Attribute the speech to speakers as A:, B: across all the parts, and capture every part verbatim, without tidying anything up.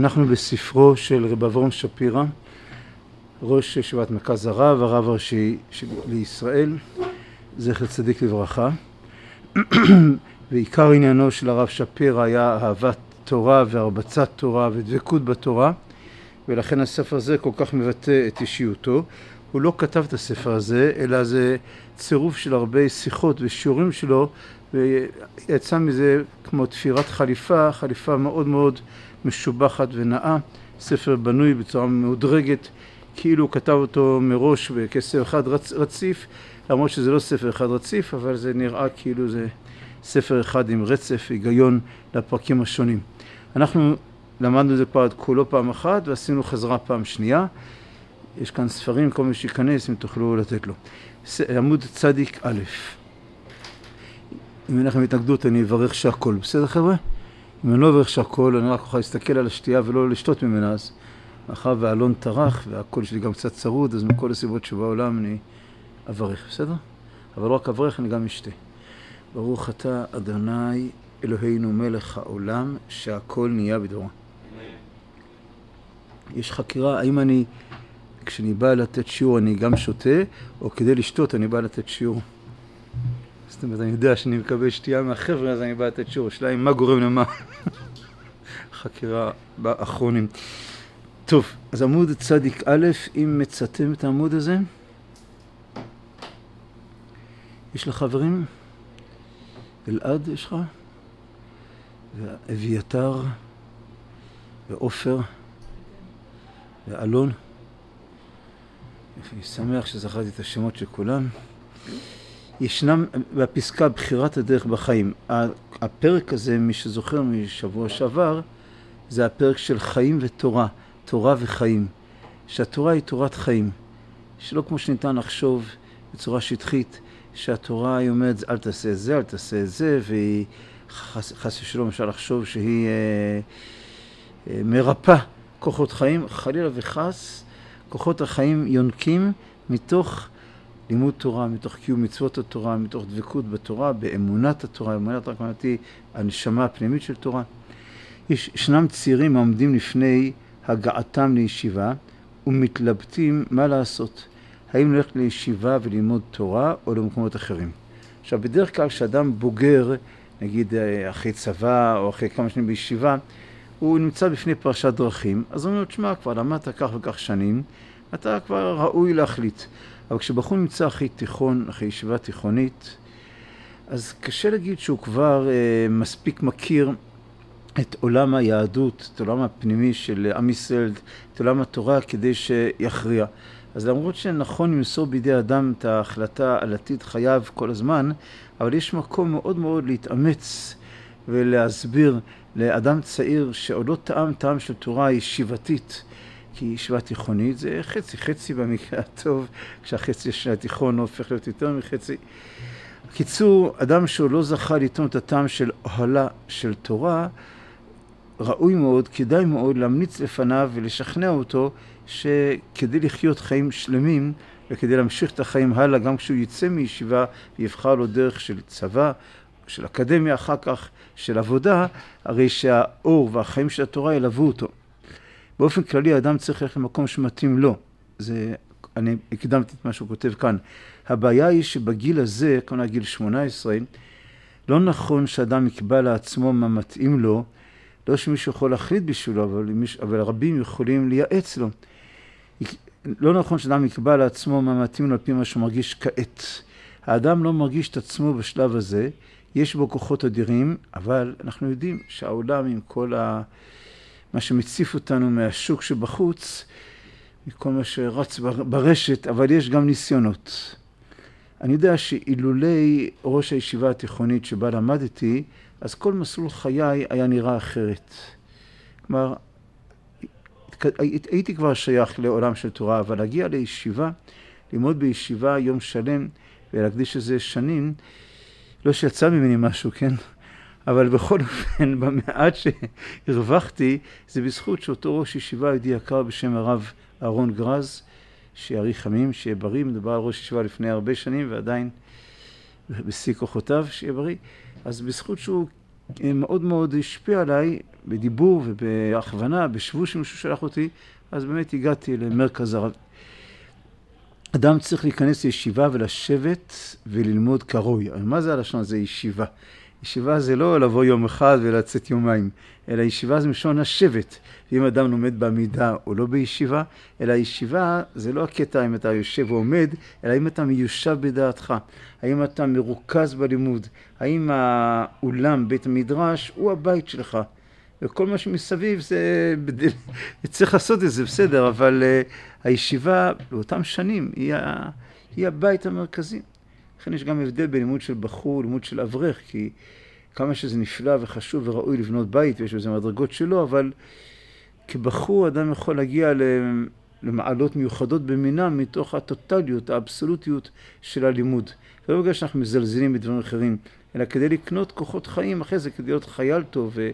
A: אנחנו בספרו של רב אברהם שפירא, ראש ישיבת מרכז הרב, הרב הראשי לישראל, זכר צדיק לברכה. ועיקר עניינו של הרב שפירא היה אהבת תורה והרבצת תורה ודבקות בתורה, ולכן הספר הזה כל כך מבטא את אישיותו. הוא לא כתב את הספר הזה, אלא זה צירוף של הרבה שיחות ושיעורים שלו, ויצא מזה כמו תפירת חליפה, חליפה מאוד מאוד משובחת ונאה, ספר בנוי בצורה מאודרגת, כאילו הוא כתב אותו מראש בכסף אחד רצ, רציף, למרות שזה לא ספר אחד רציף, אבל זה נראה כאילו זה ספר אחד עם רצף, היגיון לפרקים השונים. אנחנו למדנו את זה כבר את כולו פעם אחת, ועשינו חזרה פעם שנייה. יש כאן ספרים, כל מי שיכנס, אם תוכלו לתת לו. עמוד צדיק א'. אם אין לכם התנגדות, אני אברך שהכל. בסדר חבר'ה? אם אני לא אברך שהכל, אני רק אוכל להסתכל על השתייה ולא לשתות ממנה, אז מאחר והאלון טרח, והקול שלי גם קצת צרוד, אז מכל הסיבות שבעולם אני אברך. בסדר? אבל לא רק אברך, אני גם אשתה. ברוך אתה, אדוני, אלוהינו מלך העולם, שהכל נהיה בדברו. יש חקירה, האם אני, כשאני בא לתת שיעור, אני גם שותה, או כדי לשתות, אני בא לתת שיעור. זאת אומרת, אני יודע שאני מקבל שתייה מהחבר'ה, אז אני בא לתת שיעור. השאלה מה גורם למה? חקירה באחרונים. טוב, אז עמוד צדיק א', אם מצאתם את העמוד הזה, יש לך חברים? אלעד יש לך? ואביתר, ואופר, ואלון. אני שמח שזכרתי את השמות של כולם. ישנם בפסקה בחירת הדרך בחיים. הפרק הזה, מי שזוכר משבוע שעבר, זה הפרק של חיים ותורה, תורה וחיים. שהתורה היא תורת חיים. שלא כמו שניתן לחשוב בצורה שטחית, שהתורה היא אומרת, אל תעשה את זה, אל תעשה את זה, והיא חס, חס ושלום אפשר לחשוב שהיא אה, אה, מרפא כוחות חיים. חלילה וחס, כוחות החיים יונקים מתוך לימוד תורה, מתוך קיום מצוות התורה, מתוך דבקות בתורה, באמונת התורה, אמונת רק אמרתי, הנשמה הפנימית של תורה. יש, ישנם צעירים העומדים לפני הגעתם לישיבה ומתלבטים מה לעשות. האם ללכת לישיבה וללמוד תורה או למקומות אחרים. עכשיו, בדרך כלל כשאדם בוגר, נגיד אחרי צבא או אחרי כמה שנים בישיבה, הוא נמצא בפני פרשת דרכים, אז הוא אומר, תשמע, כבר למדת כך וכך שנים, אתה כבר ראוי להחליט. אבל כשבחור נמצא אחרי תיכון, אחרי ישיבה תיכונית, אז קשה להגיד שהוא כבר אה, מספיק מכיר את עולם היהדות, את עולם הפנימי של עם ישראל, את עולם התורה, כדי שיכריע. אז למרות שנכון למסור בידי אדם את ההחלטה על עתיד חייו כל הזמן, אבל יש מקום מאוד מאוד להתאמץ ולהסביר לאדם צעיר שעוד לא טעם טעם של תורה ישיבתית, כי ישיבה תיכונית זה חצי, חצי במקרה הטוב, כשהחצי של התיכון הופך להיות יותר מחצי. קיצור, אדם שהוא לא זכה לטעום את הטעם של אוהלה של תורה, ראוי מאוד, כדאי מאוד להמליץ לפניו ולשכנע אותו שכדי לחיות חיים שלמים וכדי להמשיך את החיים הלאה, גם כשהוא יצא מישיבה ויבחר לו דרך של צבא, של אקדמיה, אחר כך של עבודה, הרי שהאור והחיים של התורה ילוו אותו. באופן כללי, האדם צריך ללכת למקום שמתאים לו. זה, אני הקדמתי את מה שהוא כותב כאן. הבעיה היא שבגיל הזה, כמובן גיל שמונה עשרה, לא נכון שאדם יקבע לעצמו מה מתאים לו, לא שמישהו יכול להחליט בשבילו, אבל, אבל רבים יכולים לייעץ לו. לא נכון שאדם יקבע לעצמו מה מתאים לו על פי מה שהוא מרגיש כעת. האדם לא מרגיש את עצמו בשלב הזה, יש בו כוחות אדירים, אבל אנחנו יודעים שהעולם עם כל ה... מה שמציף אותנו מהשוק שבחוץ, מכל מה שרץ ברשת, אבל יש גם ניסיונות. אני יודע שאילולי ראש הישיבה התיכונית שבה למדתי, אז כל מסלול חיי היה נראה אחרת. כלומר, הייתי כבר שייך לעולם של תורה, אבל להגיע לישיבה, ללמוד בישיבה יום שלם ולהקדיש לזה שנים, לא שיצא ממני משהו, כן? אבל בכל אופן, במעט שהרווחתי, זה בזכות שאותו ראש ישיבה יהודי יקר בשם הרב אהרון גרז, שיאריך ימים, שיהיה בריא, מדובר על ראש ישיבה לפני הרבה שנים, ועדיין בשיא כוחותיו, שיהיה בריא. אז בזכות שהוא מאוד מאוד השפיע עליי, בדיבור ובהכוונה, בשבוע שמישהו שלח אותי, אז באמת הגעתי למרכז הרב. אדם צריך להיכנס לישיבה ולשבת וללמוד כרוי. מה זה הלשון הזה? ישיבה. ישיבה זה לא לבוא יום אחד ולצאת יומיים, אלא ישיבה זה משון השבט. ואם אדם לומד בעמידה או לא בישיבה, אלא ישיבה זה לא הקטע אם אתה יושב ועומד, אלא אם אתה מיושב בדעתך. האם אתה מרוכז בלימוד, האם האולם, בית המדרש, הוא הבית שלך. וכל מה שמסביב זה, צריך לעשות את זה, בסדר, אבל uh, הישיבה באותם שנים היא, ה, היא הבית המרכזי. לכן יש גם הבדל בלימוד של בחור, לימוד של אברך, כי כמה שזה נפלא וחשוב וראוי לבנות בית, ויש בזה מדרגות שלו, אבל כבחור אדם יכול להגיע למעלות מיוחדות במינם, מתוך הטוטליות, האבסולוטיות של הלימוד. ולא בגלל שאנחנו מזלזלים בדברים אחרים, אלא כדי לקנות כוחות חיים אחרי זה, כדי להיות חייל טוב ו...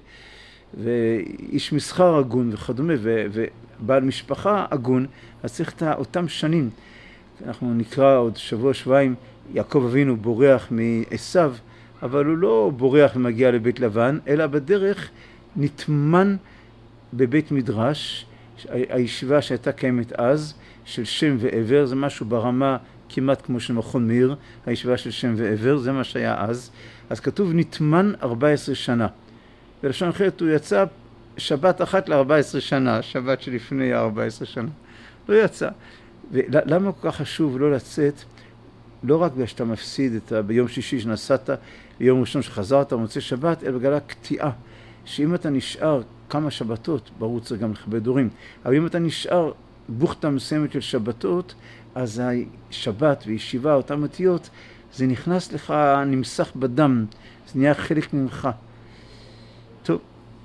A: ואיש מסחר הגון וכדומה, ו... ובעל משפחה הגון, אז צריך את אותם שנים. אנחנו נקרא עוד שבוע שבועיים, יעקב אבינו בורח מעשיו, אבל הוא לא בורח ומגיע לבית לבן, אלא בדרך נטמן בבית מדרש, הישיבה שהייתה קיימת אז, של שם ועבר, זה משהו ברמה כמעט כמו של מכון מאיר, הישיבה של שם ועבר, זה מה שהיה אז. אז כתוב נטמן ארבע עשרה שנה. בלשון אחרת הוא יצא שבת אחת ל-ארבע עשרה שנה, שבת שלפני ארבע עשרה שנה. לא יצא. ולמה כל כך חשוב לא לצאת? לא רק בגלל שאתה מפסיד את ה... ביום שישי שנסעת, ביום ראשון שחזרת, מוצא שבת, אלא בגלל הקטיעה. שאם אתה נשאר כמה שבתות, ברור צריך גם לכבד הורים, אבל אם אתה נשאר בוכתה מסוימת של שבתות, אז השבת וישיבה, אותם אותיות, זה נכנס לך, נמסך בדם, זה נהיה חלק ממך. טוב,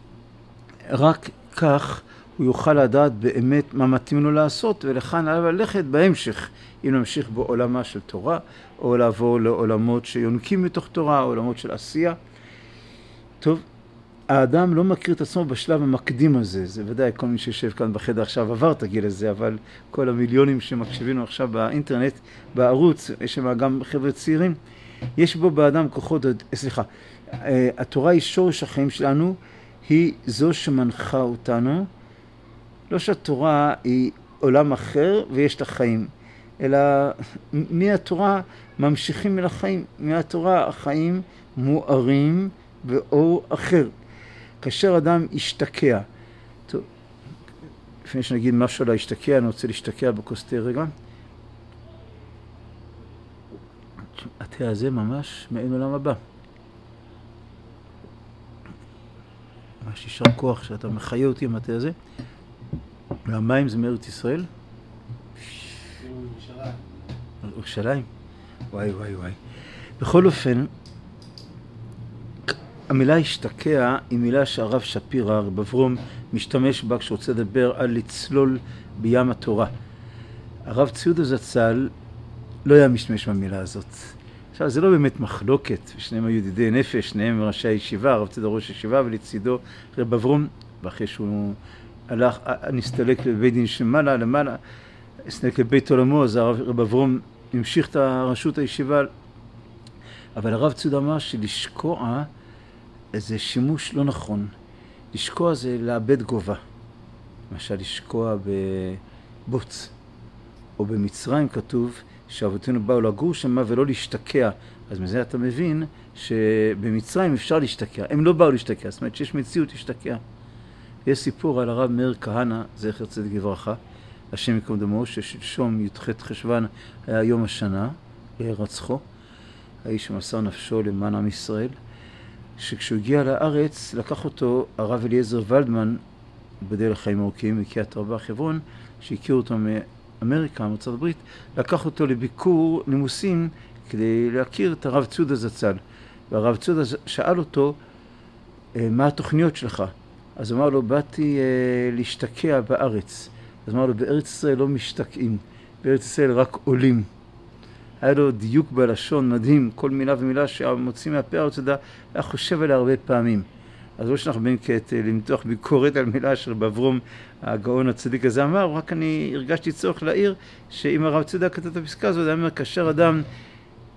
A: רק כך הוא יוכל לדעת באמת מה מתאים לו לעשות, ולכאן עליו ללכת בהמשך, אם נמשיך בעולמה של תורה, או לעבור לעולמות שיונקים מתוך תורה, עולמות של עשייה. טוב, האדם לא מכיר את עצמו בשלב המקדים הזה, זה ודאי כל מי שיושב כאן בחדר עכשיו עבר את הגיל הזה, אבל כל המיליונים שמקשיבים עכשיו באינטרנט, בערוץ, יש שם גם חבר'ה צעירים, יש בו באדם כוחות, סליחה, התורה היא שורש החיים שלנו, היא זו שמנחה אותנו, לא שהתורה היא עולם אחר ויש את החיים, אלא מהתורה ממשיכים אל החיים, מהתורה החיים מוארים באור אחר. כאשר אדם ישתקע, טוב, לפני שנגיד משהו על להשתקע, אני רוצה להשתקע בכוס תה רגע. התה הזה ממש מעין עולם הבא. ממש יישר כוח שאתה מחיה אותי עם התה הזה. והמים זה מארץ ישראל? ירושלים. ירושלים? וואי וואי וואי. בכל אופן, המילה השתקע היא מילה שהרב שפירא, הרב אברום, משתמש בה כשרוצה לדבר על לצלול בים התורה. הרב ציודה זצ"ל לא היה משתמש במילה הזאת. עכשיו, זה לא באמת מחלוקת, ושניהם היו ידידי נפש, שניהם ראשי הישיבה, הרב ציודה ראש הישיבה, ולצידו רב אברום, ואחרי שהוא הלך, נסתלק לבית דין שמעלה, למעלה, נסתלק לבית עולמו, אז הרב אברום המשיך את ראשות הישיבה. אבל הרב ציודה אמר שלשקוע זה שימוש לא נכון. לשקוע זה לאבד גובה. למשל, לשקוע בבוץ. או במצרים כתוב שאבותינו באו לגור שמה ולא להשתקע. אז מזה אתה מבין שבמצרים אפשר להשתקע. הם לא באו להשתקע, זאת אומרת שיש מציאות להשתקע. יש סיפור על הרב מאיר כהנא, זכר צדיק לברכה, השם יקום דמו, ששלשום י"ח חשוון היה יום השנה להירצחו. האיש שמסר נפשו למען עם ישראל. שכשהוא הגיע לארץ, לקח אותו הרב אליעזר ולדמן, בדל החיים ארוכים, מקריית ארבע חברון, שהכיר אותו מאמריקה, מארצות הברית, לקח אותו לביקור נימוסין כדי להכיר את הרב ציודה זצ"ל. והרב ציודה שאל אותו, מה התוכניות שלך? אז אמר לו, באתי להשתקע בארץ. אז אמר לו, בארץ ישראל לא משתקעים, בארץ ישראל רק עולים. היה לו דיוק בלשון מדהים, כל מילה ומילה שמוצאים מהפה הרצודה, היה חושב עליה הרבה פעמים. אז לא שאנחנו בין כעת למתוח ביקורת על מילה אשר באברום הגאון הצדיק הזה אמר, רק אני הרגשתי צורך להעיר שאם הרב ציודה כתב את הפסקה הזאת, היה אומר, כאשר אדם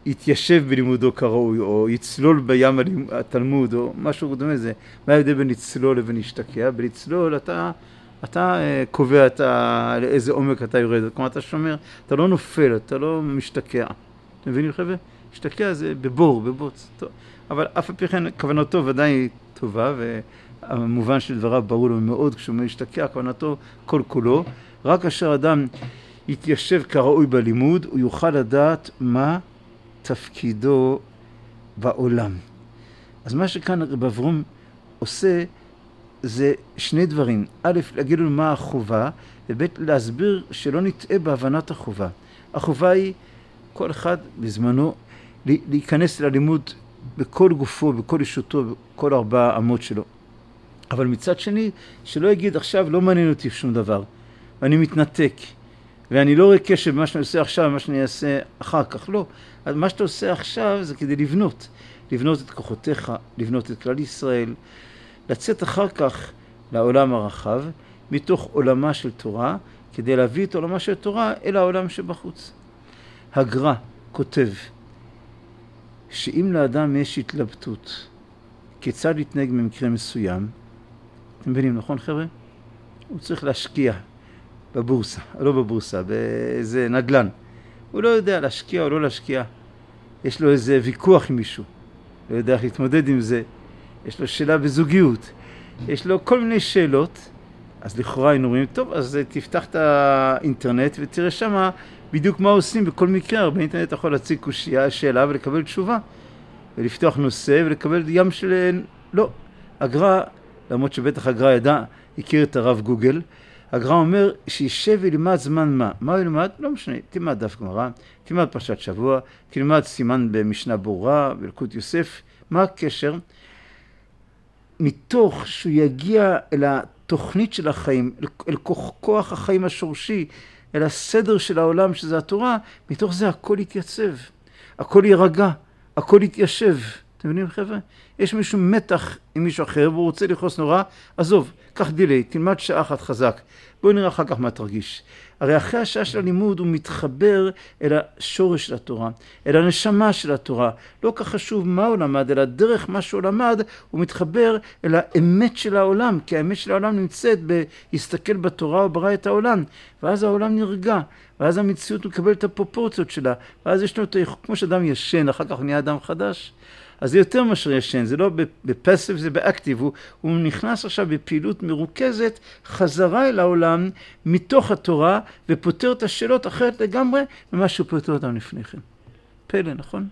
A: יתיישב בלימודו כראוי, או יצלול בים התלמוד, או משהו דומה זה. מה ההבדל בין לצלול לבין להשתקע? בלצלול אתה, אתה קובע אתה, לאיזה עומק אתה יורד, כלומר אתה שומר, אתה לא נופל, אתה לא משתקע. אתם מבינים חבר'ה? להשתקע זה בבור, בבוץ. טוב. אבל אף על פי כן כוונתו ודאי היא טובה, והמובן של דבריו ברור לו מאוד כשהוא משתקע, כוונתו כל כולו. רק אשר אדם יתיישב כראוי בלימוד, הוא יוכל לדעת מה תפקידו בעולם. אז מה שכאן רב אברום עושה זה שני דברים. א', להגיד לנו מה החובה, וב', להסביר שלא נטעה בהבנת החובה. החובה היא כל אחד בזמנו להיכנס ללימוד בכל גופו, בכל אישותו, בכל ארבע אמות שלו. אבל מצד שני, שלא יגיד עכשיו לא מעניין אותי שום דבר, ואני מתנתק, ואני לא רואה קשר במה שאני עושה עכשיו ומה שאני אעשה אחר כך. לא. מה שאתה עושה עכשיו זה כדי לבנות. לבנות את כוחותיך, לבנות את כלל ישראל, לצאת אחר כך לעולם הרחב, מתוך עולמה של תורה, כדי להביא את עולמה של תורה אל העולם שבחוץ. הגר"א כותב שאם לאדם יש התלבטות, כיצד להתנהג במקרה מסוים, אתם מבינים, נכון חבר'ה? הוא צריך להשקיע בבורסה, לא בבורסה, באיזה נדל"ן. הוא לא יודע להשקיע או לא להשקיע. יש לו איזה ויכוח עם מישהו. לא יודע איך להתמודד עם זה. יש לו שאלה בזוגיות. יש לו כל מיני שאלות. אז לכאורה היינו אומרים, טוב, אז תפתח את האינטרנט ותראה שמה בדיוק מה עושים בכל מקרה. באינטרנט אתה יכול להציג קושיה, שאלה ולקבל תשובה. ולפתוח נושא ולקבל ים של... לא. הגר"א, למרות שבטח הגר"א ידע, הכיר את הרב גוגל, הגר"א אומר שישב וילמד זמן מה. מה הוא ילמד? לא משנה. תלמד דף גמרא, תלמד פרשת שבוע, תלמד סימן במשנה ברורה, בילקוט יוסף. מה הקשר? מתוך שהוא יגיע אל התוכנית של החיים, אל כוח, כוח החיים השורשי, אל הסדר של העולם שזה התורה, מתוך זה הכל יתייצב, הכל יירגע, הכל יתיישב. אתם מבינים חבר'ה? יש מישהו מתח עם מישהו אחר והוא רוצה לכעוס נורא, עזוב, קח דילי, תלמד שעה אחת חזק. בואו נראה אחר כך מה תרגיש. הרי אחרי השעה של הלימוד הוא מתחבר אל השורש של התורה, אל הנשמה של התורה. לא כך חשוב מה הוא למד, אלא דרך מה שהוא למד, הוא מתחבר אל האמת של העולם, כי האמת של העולם נמצאת בהסתכל בתורה וברא את העולם. ואז העולם נרגע, ואז המציאות מקבל את הפרופורציות שלה, ואז יש לו את היכולת, כמו שאדם ישן, אחר כך הוא נהיה אדם חדש. אז זה יותר מאשר ישן, זה לא בפסיב, זה באקטיב, הוא, הוא נכנס עכשיו בפעילות מרוכזת, חזרה אל העולם מתוך התורה, ופותר את השאלות אחרת לגמרי ממה שהוא פותר אותם לפני כן. פלא, נכון?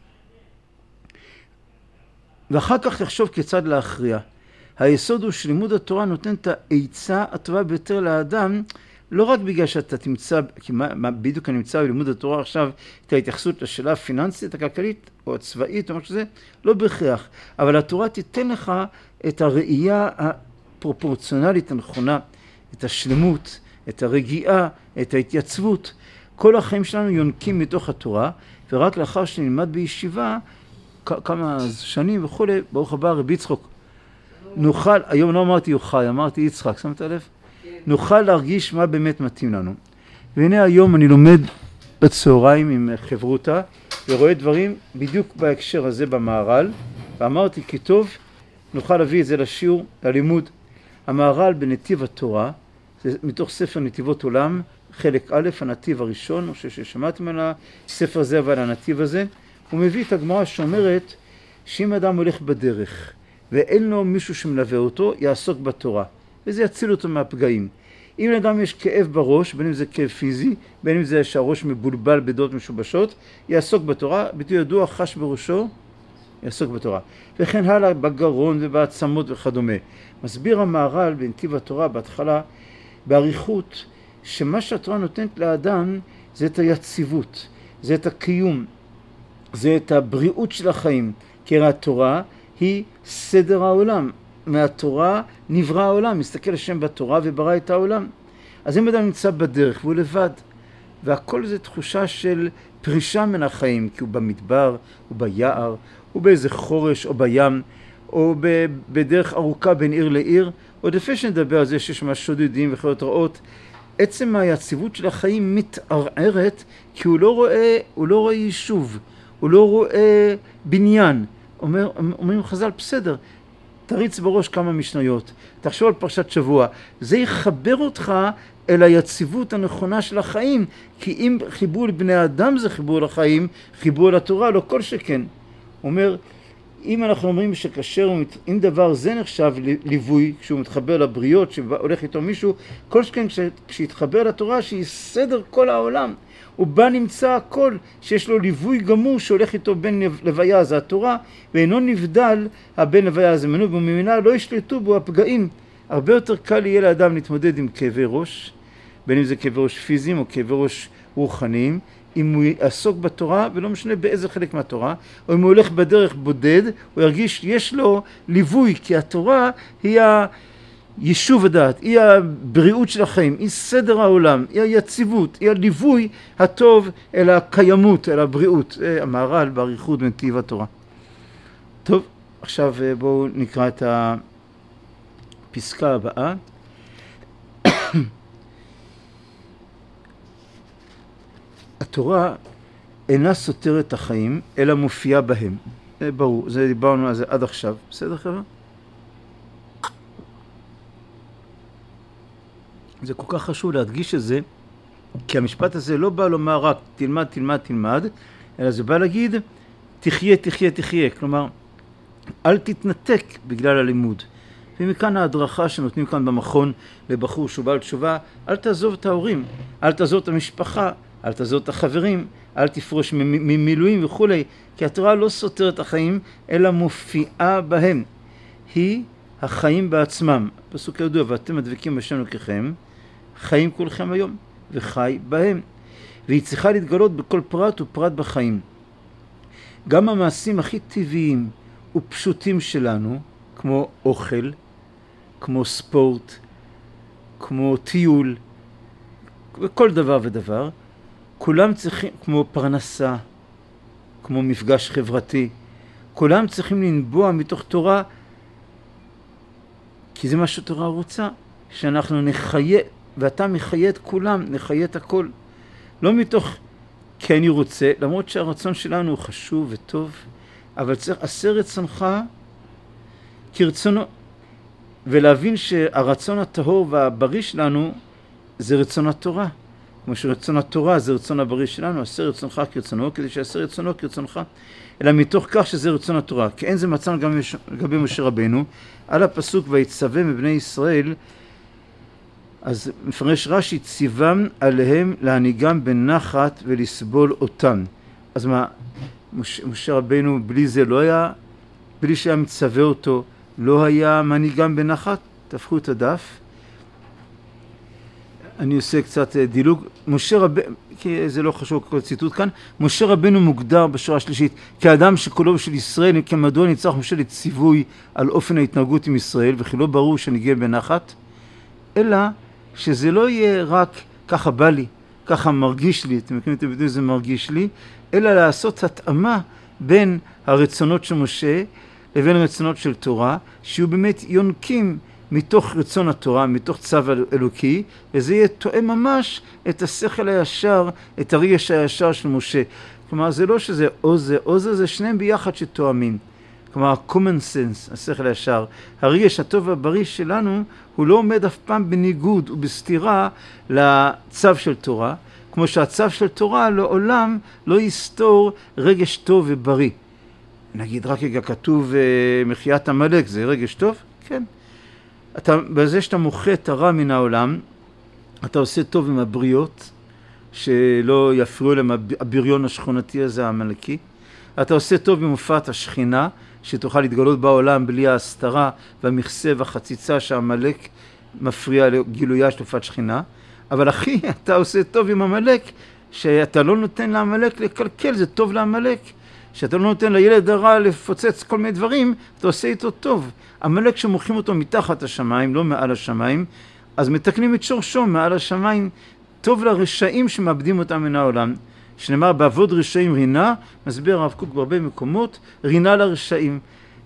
A: ואחר כך תחשוב כיצד להכריע. היסוד הוא שלימוד התורה נותן את העצה הטובה ביותר לאדם, לא רק בגלל שאתה תמצא, כי מה, מה בדיוק אני נמצא בלימוד התורה עכשיו, את ההתייחסות לשאלה הפיננסית, הכלכלית או הצבאית או משהו שזה, לא בהכרח. אבל התורה תיתן לך את הראייה הפרופורציונלית הנכונה, את השלמות, את הרגיעה, את ההתייצבות. כל החיים שלנו יונקים מתוך התורה, ורק לאחר שנלמד בישיבה, כמה שנים וכו', ברוך הבא רבי יצחק, נוכל, היום לא אמרתי יוחאי, אמרתי יצחק, שמת לב? נוכל להרגיש מה באמת מתאים לנו. והנה היום אני לומד בצהריים עם חברותה, ורואה דברים בדיוק בהקשר הזה במערל, ואמרתי כי טוב, נוכל להביא את זה לשיעור, ללימוד. המערל בנתיב התורה, זה מתוך ספר נתיבות עולם, חלק א', הנתיב הראשון, אני חושב ששמעתם על הספר הזה ועל הנתיב הזה, הוא מביא את הגמרא שאומרת, שאם אדם הולך בדרך, ואין לו מישהו שמלווה אותו, יעסוק בתורה. וזה יציל אותו מהפגעים. אם לאדם יש כאב בראש, בין אם זה כאב פיזי, בין אם זה שהראש מבולבל בדעות משובשות, יעסוק בתורה, ביטוי ידוע, חש בראשו, יעסוק בתורה. וכן הלאה בגרון ובעצמות וכדומה. מסביר המהר"ל בנתיב התורה בהתחלה, בעריכות, שמה שהתורה נותנת לאדם זה את היציבות, זה את הקיום, זה את הבריאות של החיים, כי התורה היא סדר העולם. מהתורה נברא העולם, מסתכל השם בתורה וברא את העולם. אז אם אדם נמצא בדרך והוא לבד, והכל זה תחושה של פרישה מן החיים, כי הוא במדבר, הוא ביער, הוא באיזה חורש או בים, או בדרך ארוכה בין עיר לעיר, עוד לפני שנדבר על זה שיש מה שודדים וחיות רעות, עצם היציבות של החיים מתערערת, כי הוא לא רואה, הוא לא רואה יישוב, הוא לא רואה בניין. אומר, אומרים חז"ל, בסדר, תריץ בראש כמה משניות, תחשוב על פרשת שבוע, זה יחבר אותך אל היציבות הנכונה של החיים, כי אם חיבור לבני אדם זה חיבור לחיים, חיבור לתורה, לא כל שכן. הוא אומר, אם אנחנו אומרים שכשר, אם דבר זה נחשב ליווי, כשהוא מתחבר לבריות, שהולך איתו מישהו, כל שכן כשהתחבר לתורה, שהיא סדר כל העולם, הוא בא נמצא הכל, שיש לו ליווי גמור שהולך איתו בין לוויה, זה התורה, ואינו נבדל הבין לוויה הזה מנו, ובממינה לא ישלטו בו הפגעים. הרבה יותר קל יהיה לאדם להתמודד עם כאבי ראש, בין אם זה כאבי ראש פיזיים או כאבי ראש רוחניים, אם הוא יעסוק בתורה, ולא משנה באיזה חלק מהתורה, או אם הוא הולך בדרך בודד, הוא ירגיש יש לו ליווי, כי התורה היא היישוב הדעת, היא הבריאות של החיים, היא סדר העולם, היא היציבות, היא הליווי הטוב אל הקיימות, אל הבריאות. המהר"ל באריכות בנתיב התורה. טוב, עכשיו בואו נקרא את הפסקה הבאה. התורה אינה סותרת החיים, אלא מופיעה בהם. זה ברור, זה דיברנו על זה עד עכשיו. בסדר חבר'ה? זה כל כך חשוב להדגיש את זה, כי המשפט הזה לא בא לומר רק תלמד, תלמד, תלמד, אלא זה בא להגיד תחיה, תחיה, תחיה. כלומר, אל תתנתק בגלל הלימוד. ומכאן ההדרכה שנותנים כאן במכון לבחור שהוא בעל תשובה, אל תעזוב את ההורים, אל תעזוב את המשפחה, אל תעזוב את החברים, אל תפרוש ממילואים וכו', כי התורה לא סותרת את החיים, אלא מופיעה בהם. היא החיים בעצמם. פסוק ידוע, ואתם הדבקים בשם אלוקיכם, חיים כולכם היום, וחי בהם. והיא צריכה להתגלות בכל פרט ופרט בחיים. גם המעשים הכי טבעיים ופשוטים שלנו, כמו אוכל, כמו ספורט, כמו טיול, וכל דבר ודבר, כולם צריכים, כמו פרנסה, כמו מפגש חברתי, כולם צריכים לנבוע מתוך תורה, כי זה מה שתורה רוצה, שאנחנו נחיה, ואתה מחיה את כולם, נחיה את הכל. לא מתוך כי אני רוצה, למרות שהרצון שלנו הוא חשוב וטוב, אבל צריך עשה רצונך כרצונו, ולהבין שהרצון הטהור והבריא שלנו זה רצון התורה. כמו שרצון התורה זה רצון הבריא שלנו, עשה רצונך כרצונו, כדי שעשה רצונו כרצונך, אלא מתוך כך שזה רצון התורה. כי אין זה מצב גם לגבי משה רבנו, על הפסוק ויצווה מבני ישראל, אז מפרש רש"י, ציוום עליהם להנהיגם בנחת ולסבול אותן. אז מה, משה, משה רבנו בלי זה לא היה, בלי שהיה מצווה אותו, לא היה מנהיגם בנחת? תפכו את הדף. אני עושה קצת דילוג. משה רבנו, כי זה לא חשוב כל ציטוט כאן, משה רבנו מוגדר בשורה השלישית כאדם שכולו של ישראל, כמדוע ניצח משה לציווי על אופן ההתנהגות עם ישראל, וכי לא ברור שנגיע בנחת, אלא שזה לא יהיה רק ככה בא לי, ככה מרגיש לי, אתם מכירים את הביטוי, זה מרגיש לי, אלא לעשות התאמה בין הרצונות של משה לבין רצונות של תורה, שיהיו באמת יונקים מתוך רצון התורה, מתוך צו אלוקי, וזה יהיה תואם ממש את השכל הישר, את הרגש הישר של משה. כלומר, זה לא שזה או זה או זה, זה שניהם ביחד שתואמים. כלומר, common sense, השכל הישר. הרגש הטוב והבריא שלנו, הוא לא עומד אף פעם בניגוד ובסתירה לצו של תורה, כמו שהצו של תורה לעולם לא יסתור רגש טוב ובריא. נגיד רק רגע כתוב מחיית עמלק, זה רגש טוב? כן. אתה, בזה שאתה מוחה את הרע מן העולם, אתה עושה טוב עם הבריות, שלא יפריעו להם הבריון השכונתי הזה העמלקי. אתה עושה טוב עם הופעת השכינה, שתוכל להתגלות בעולם בלי ההסתרה והמכסה והחציצה שהעמלק מפריע לגילויה של הופעת שכינה. אבל אחי, אתה עושה טוב עם עמלק, שאתה לא נותן לעמלק לקלקל, זה טוב לעמלק. שאתה לא נותן לילד הרע לפוצץ כל מיני דברים, אתה עושה איתו טוב. עמלק שמוכרים אותו מתחת השמיים, לא מעל השמיים, אז מתקנים את שורשו מעל השמיים. טוב לרשעים שמאבדים אותם מן העולם. שנאמר, בעבוד רשעים רינה, מסביר הרב קוק בהרבה מקומות, רינה לרשעים.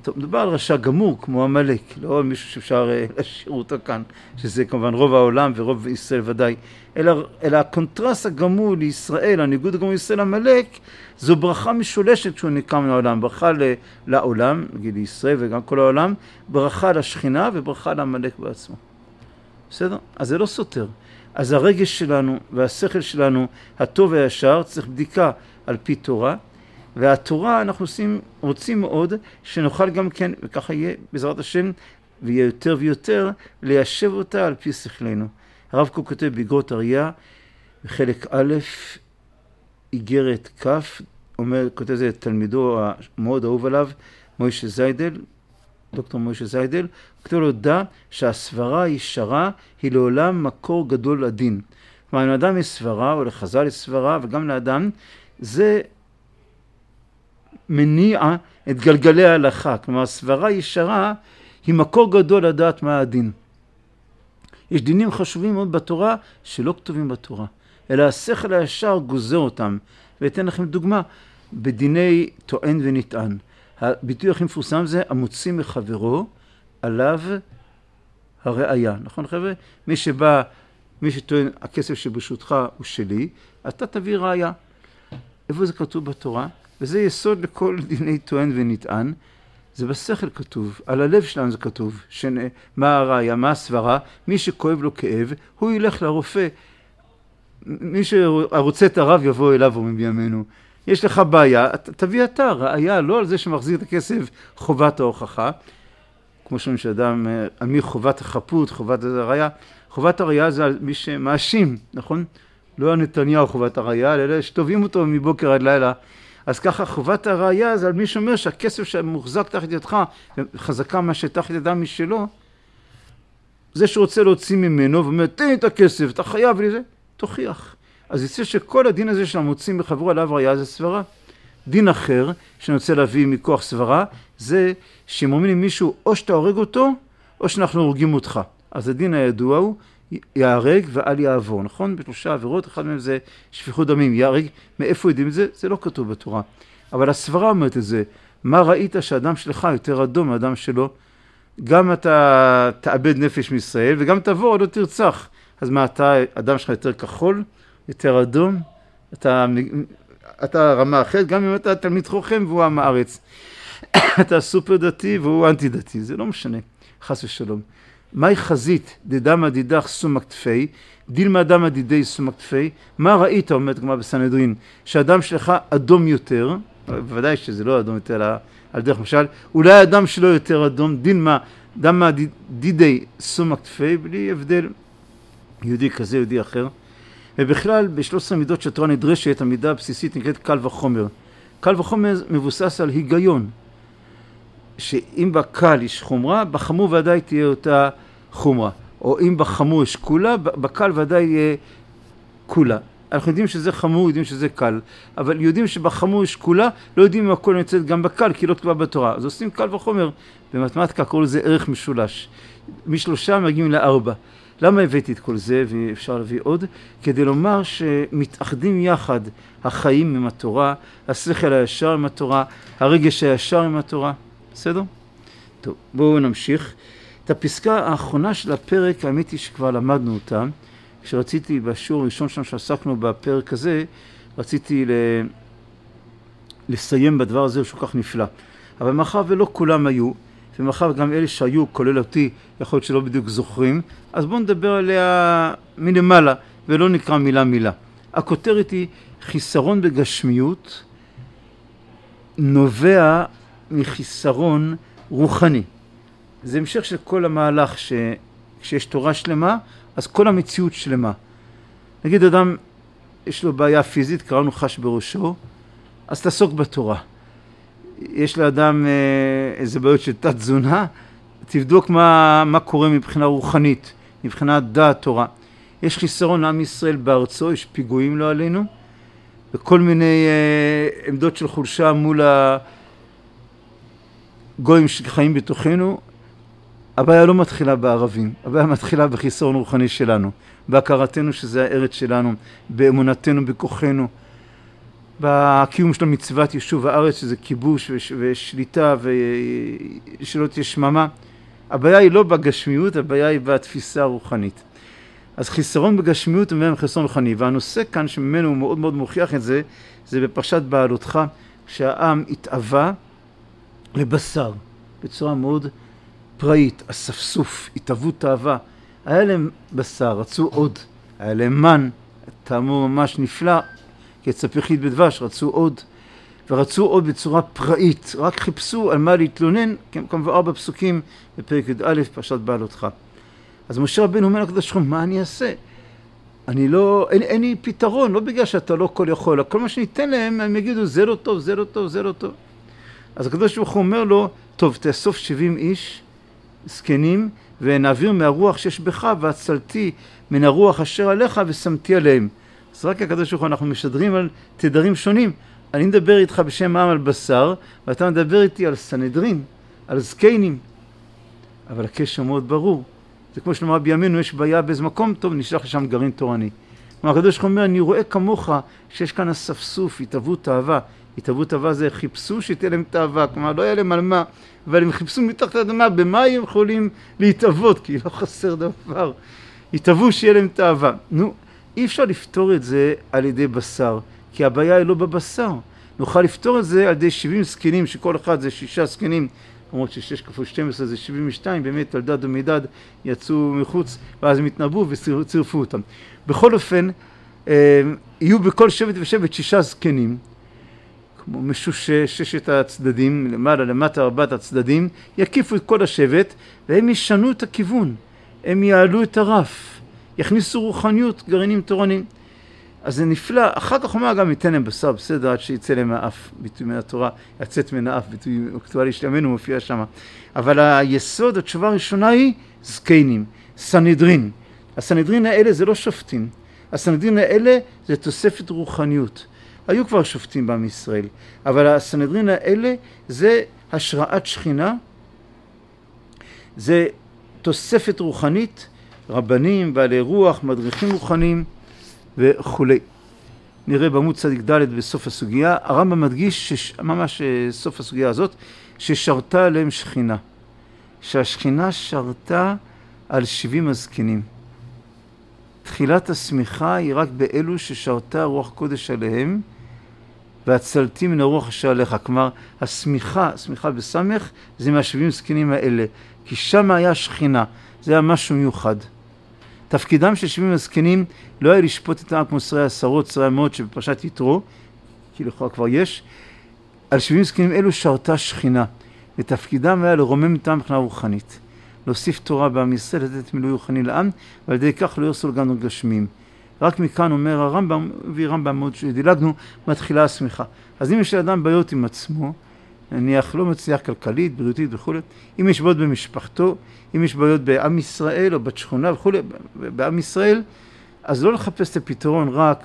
A: טוב, מדובר על רשע גמור כמו עמלק, לא על מישהו שאפשר להשאיר אותו כאן, שזה כמובן רוב העולם ורוב ישראל ודאי, אלא, אלא הקונטרסט הגמור לישראל, הניגוד הגמור לישראל עמלק, זו ברכה משולשת כשהוא נקם לעולם, ברכה לעולם, נגיד לישראל וגם כל העולם, ברכה לשכינה וברכה לעמלק בעצמו. בסדר? אז זה לא סותר. אז הרגש שלנו והשכל שלנו, הטוב והישר, צריך בדיקה על פי תורה, והתורה אנחנו עושים, רוצים מאוד שנוכל גם כן, וככה יהיה בעזרת השם, ויהיה יותר ויותר, ליישב אותה על פי שכלנו. הרב קוק כותב באגרות אריה, בחלק א', איגרת כ', אומר, כותב זה תלמידו המאוד אהוב עליו, מוישה זיידל, דוקטור מוישה זיידל, כותב לו, דע שהסברה הישרה היא לעולם מקור גדול לדין. כלומר, אם לאדם יש סברה, או לחז"ל יש סברה, וגם לאדם, זה מניע את גלגלי ההלכה. כלומר, הסברה ישרה היא מקור גדול לדעת מה הדין. יש דינים חשובים מאוד בתורה שלא כתובים בתורה, אלא השכל הישר גוזר אותם. ואתן לכם דוגמה, בדיני טוען ונטען. הביטוי הכי מפורסם זה המוציא מחברו עליו הראיה. נכון חבר'ה? מי שבא, מי שטוען הכסף שברשותך הוא שלי, אתה תביא ראיה. איפה זה כתוב בתורה? וזה יסוד לכל דיני טוען ונטען. זה בשכל כתוב, על הלב שלנו זה כתוב, שנה, מה הראיה, מה הסברה, מי שכואב לו כאב, הוא ילך לרופא. מי שרוצה את הרב יבוא אליו ומימינו. יש לך בעיה, תביא אתה, ראיה, לא על זה שמחזיר את הכסף חובת ההוכחה, כמו שאומרים שאדם, על מי חובת החפות, חובת הראיה, חובת הראיה זה על מי שמאשים, נכון? לא על נתניהו חובת הראיה, אלא שטובים אותו מבוקר עד לילה. אז ככה חובת הראיה זה על מי שאומר שהכסף שמוחזק תחת ידך, חזקה מה שתחת ידם משלו, זה שרוצה להוציא ממנו ואומר, תן לי את הכסף, אתה חייב לי זה, תוכיח. אז יצא שכל הדין הזה של המוצאים בחברו עליו ראיה זה סברה. דין אחר שאני רוצה להביא מכוח סברה, זה שמאמין עם מישהו או שאתה הורג אותו, או שאנחנו הורגים אותך. אז הדין הידוע הוא, יהרג ואל יעבור, נכון? בשלושה עבירות, אחד מהם זה שפיכות דמים, יהרג, מאיפה יודעים את זה? זה לא כתוב בתורה. אבל הסברה אומרת את זה, מה ראית שהאדם שלך יותר אדום מהאדם שלו? גם אתה תאבד נפש מישראל, וגם תעבור, לא תרצח. אז מה, אתה, אדם שלך יותר כחול, יותר אדום, אתה, אתה רמה אחרת, גם אם אתה תלמיד חוכם והוא עם הארץ. אתה סופר דתי והוא אנטי דתי, זה לא משנה, חס ושלום. מהי חזית דדמא דידך סומק תפי, דילמה דמא דידי סומק תפי, מה ראית, אומרת גמרא בסנהדרין, שהאדם שלך אדום יותר, בוודאי שזה לא אדום יותר, אלא על דרך משל, אולי האדם שלו יותר אדום, דילמה דמא דידי סומק תפי, בלי הבדל יהודי כזה, יהודי אחר. ובכלל, בשלוש עשרה מידות שהתורה נדרשת, המידה הבסיסית נקראת קל וחומר. קל וחומר מבוסס על היגיון. שאם בקל יש חומרה, בחמור ודאי תהיה אותה חומרה. או אם בחמור יש כולה, בקל ודאי יהיה כולה. אנחנו יודעים שזה חמור, יודעים שזה קל. אבל יודעים שבחמור יש כולה, לא יודעים אם הכל נמצאת גם בקל, כי לא כתובה בתורה. אז עושים קל וחומר. במתמטיקה קוראים לזה ערך משולש. משלושה מגיעים לארבע. למה הבאתי את כל זה, ואפשר להביא עוד? כדי לומר שמתאחדים יחד החיים עם התורה, השכל הישר עם התורה, הרגש הישר עם התורה. בסדר? טוב, בואו נמשיך. את הפסקה האחרונה של הפרק, האמת היא שכבר למדנו אותה, כשרציתי בשיעור הראשון שלנו שעסקנו בפרק הזה, רציתי ל... לסיים בדבר הזה, שהוא כך נפלא. אבל מאחר ולא כולם היו, ומאחר וגם אלה שהיו, כולל אותי, יכול להיות שלא בדיוק זוכרים, אז בואו נדבר עליה מלמעלה, ולא נקרא מילה מילה. הכותרת היא חיסרון בגשמיות, נובע מחיסרון רוחני. זה המשך של כל המהלך שכשיש תורה שלמה, אז כל המציאות שלמה. נגיד אדם, יש לו בעיה פיזית, קראנו חש בראשו, אז תעסוק בתורה. יש לאדם איזה בעיות של תת תזונה, תבדוק מה, מה קורה מבחינה רוחנית, מבחינת דעת תורה. יש חיסרון לעם ישראל בארצו, יש פיגועים לא עלינו, וכל מיני אה, עמדות של חולשה מול הגויים שחיים בתוכנו. הבעיה לא מתחילה בערבים, הבעיה מתחילה בחיסרון רוחני שלנו, בהכרתנו שזה הארץ שלנו, באמונתנו, בכוחנו. בקיום של מצוות יישוב הארץ, שזה כיבוש וש, ושליטה ושלא תהיה שממה. הבעיה היא לא בגשמיות, הבעיה היא בתפיסה הרוחנית. אז חיסרון בגשמיות ומהם חיסרון רוחני, והנושא כאן שממנו הוא מאוד מאוד מוכיח את זה, זה בפרשת בעלותך, שהעם התאווה לבשר, בצורה מאוד פראית, אספסוף, התאוות תאווה. היה להם בשר, רצו עוד, היה להם מן, טעמו ממש נפלא, כצפיחית בדבש, רצו עוד, ורצו עוד בצורה פראית, רק חיפשו על מה להתלונן, כמובן בפסוקים בפרק י"א, פרשת בעלותך. אז משה רבנו אומר לקדוש ברוך הוא, מה אני אעשה? אני לא, אין, אין לי פתרון, לא בגלל שאתה לא כל יכול, כל מה שניתן להם, הם יגידו, זה לא טוב, זה לא טוב, זה לא טוב. אז הקדוש ברוך הוא אומר לו, טוב, תאסוף שבעים איש, זקנים, ונעביר מהרוח שיש בך, והצלתי מן הרוח אשר עליך, ושמתי עליהם. אז רק הקדוש ברוך הוא, אנחנו משדרים על תדרים שונים. אני מדבר איתך בשם העם על בשר, ואתה מדבר איתי על סנהדרין, על זקנים. אבל הקשר מאוד ברור. זה כמו שנאמר בימינו, יש בעיה באיזה מקום טוב, נשלח לשם גרעין תורני. כלומר, הקדוש ברוך הוא אומר, אני רואה כמוך שיש כאן אספסוף, התאוות תאווה. התאוות תאווה זה חיפשו שתהיה להם תאווה, כלומר, לא היה להם על מה, אבל הם חיפשו מתחת לאדמה, במה הם יכולים להתאוות, כי לא חסר דבר. התאוו שיהיה להם תאווה. נו, אי אפשר לפתור את זה על ידי בשר, כי הבעיה היא לא בבשר. נוכל לפתור את זה על ידי שבעים זקנים, שכל אחד זה שישה זקנים, למרות ששש כפול שתים עשרה זה שבעים ושתיים, באמת על דד ומידד יצאו מחוץ, ואז הם התנבאו וצירפו אותם. בכל אופן, יהיו בכל שבט ושבט שישה זקנים, כמו משושה, ששת הצדדים, למעלה, למטה, ארבעת הצדדים, יקיפו את כל השבט, והם ישנו את הכיוון, הם יעלו את הרף, יכניסו רוחניות, גרעינים תורנים. אז זה נפלא, אחר כך אומר גם ניתן להם בשר בסדר עד שיצא להם מהאף, ביטוי מהתורה, יצאת מן האף, ביטוי אקטואלי שלמנו מופיע שם. אבל היסוד, התשובה הראשונה היא זקנים, סנהדרין. הסנהדרין האלה זה לא שופטים, הסנהדרין האלה זה תוספת רוחניות. היו כבר שופטים בעם ישראל, אבל הסנהדרין האלה זה השראת שכינה, זה תוספת רוחנית, רבנים, בעלי רוח, מדריכים רוחניים וכו'. נראה בעמוד צדיק ד' בסוף הסוגיה, הרמב"ם מדגיש, שש, ממש סוף הסוגיה הזאת, ששרתה עליהם שכינה. שהשכינה שרתה על שבעים הזקנים. תחילת השמיכה היא רק באלו ששרתה רוח קודש עליהם, והצלתי מן הרוח אשר עליך. כלומר, השמיכה, השמיכה בסמך, זה מהשבעים זקנים האלה. כי שם היה שכינה, זה היה משהו מיוחד. תפקידם של שבעים הזקנים לא היה לשפוט את העם כמו שרי עשרות, שרי המאות שבפרשת יתרו, כי לכאורה כבר יש. על שבעים זקנים אלו שרתה שכינה, ותפקידם היה לרומם את העם מבחינה רוחנית. להוסיף תורה בעם ישראל, לתת מילוי רוחני לעם, ועל ידי כך לא ירסו לגמרי גשמיים. רק מכאן אומר הרמב"ם, והיא רמב"ם מאוד שדילגנו, מתחילה השמיכה. אז אם יש לאדם בעיות עם עצמו, נניח לא מצליח כלכלית, בריאותית וכו', אם יש בעיות במשפחתו, אם יש בעיות בעם ישראל או בשכונה וכו', בעם ישראל, אז לא לחפש את הפתרון רק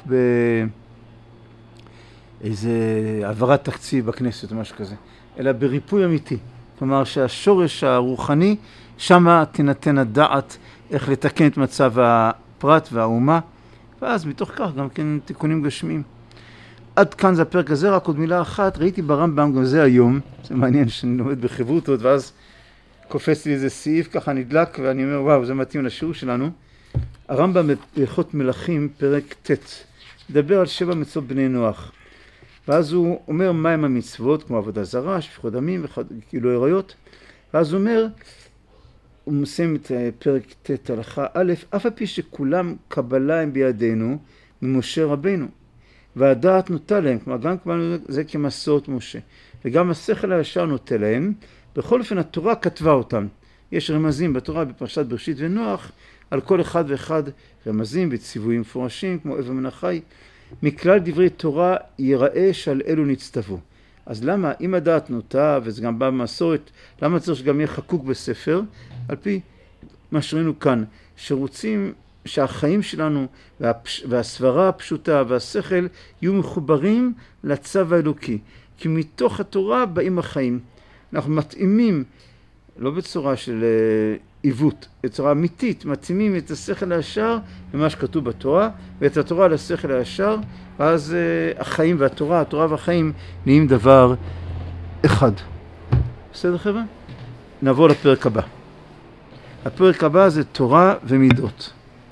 A: באיזה העברת תקציב בכנסת או משהו כזה, אלא בריפוי אמיתי. כלומר שהשורש הרוחני, שמה תינתן הדעת איך לתקן את מצב הפרט והאומה, ואז מתוך כך גם כן תיקונים גשמיים. עד כאן זה הפרק הזה, רק עוד מילה אחת, ראיתי ברמב"ם גם זה היום, זה מעניין שאני לומד בחברותות, ואז קופץ לי איזה סעיף ככה נדלק, ואני אומר וואו, זה מתאים לשיעור שלנו. הרמב"ם בהלכות מלכים, פרק ט', מדבר על שבע מצוות בני נוח, ואז הוא אומר מהם המצוות, כמו עבודה זרה, שפיכות דמים וכאילו עריות, ואז הוא אומר, הוא מסיים את פרק ט' הלכה א', אף על פי שכולם קבלה הם בידינו ממשה רבנו, והדעת נוטה להם, כלומר גם קבלנו זה כמסורת משה, וגם השכל הישר נוטה להם, בכל אופן התורה כתבה אותם. יש רמזים בתורה בפרשת בראשית ונוח, על כל אחד ואחד רמזים וציוויים מפורשים, כמו אבן מנחי, מכלל דברי תורה ייראה שעל אלו נצטוו. אז למה, אם הדעת נוטה, וזה גם בא במסורת, למה צריך שגם יהיה חקוק בספר? על פי מה שראינו כאן, שרוצים שהחיים שלנו והפש... והסברה הפשוטה והשכל יהיו מחוברים לצו האלוקי. כי מתוך התורה באים החיים. אנחנו מתאימים לא בצורה של עיוות, בצורה אמיתית, מתאימים את השכל הישר למה שכתוב בתורה, ואת התורה לשכל הישר, ואז החיים והתורה, התורה והחיים נהיים דבר אחד. בסדר חבר'ה? נעבור לפרק הבא. הפרק הבא זה תורה ומידות.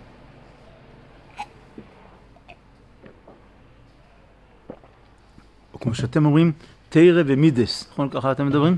A: או כמו שאתם אומרים, תירא ומידס, נכון? ככה אתם מדברים?